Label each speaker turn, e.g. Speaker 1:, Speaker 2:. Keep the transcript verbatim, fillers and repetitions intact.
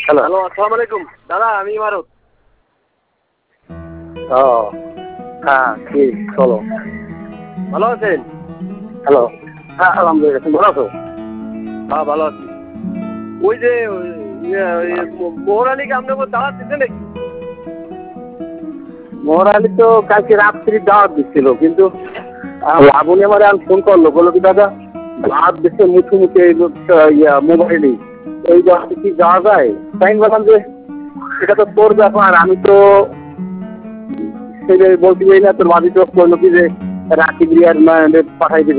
Speaker 1: Hello
Speaker 2: hello, আসসালামু আলাইকুম দাদা, আমি ইমারত।
Speaker 1: ও হ্যাঁ কি বলো।
Speaker 2: ভালো আছেন?
Speaker 1: হ্যালো হ্যাঁ আলহামদুলিল্লাহ, তুমি ভালো আছো?
Speaker 2: হ্যাঁ ভালো আছি। ওই যে মোহর আলীকে আপনাকে দাওয়াত দিচ্ছে নাকি?
Speaker 1: মোহর আলী তো কালকে রাত্রি দাওয়াত দিচ্ছিল, কিন্তু লাবণী আমার আর ফোন করলো, বললো কি দাদা দাওয়াত দিচ্ছে মুখে মুখে ইয়া মোবাইলেই, এই দাওয়াতে কি যাওয়া যায়? তাই আমি বললাম যে এটা তো তোর ব্যাপার, আমি তো সেই বলতে চাই না, তোর ভাবি তো করলো কি যে রাখি বিরিয়ার পাঠাই দিবে।